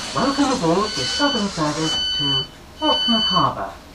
Welcome aboard the Southern service to Portsmouth Harbour.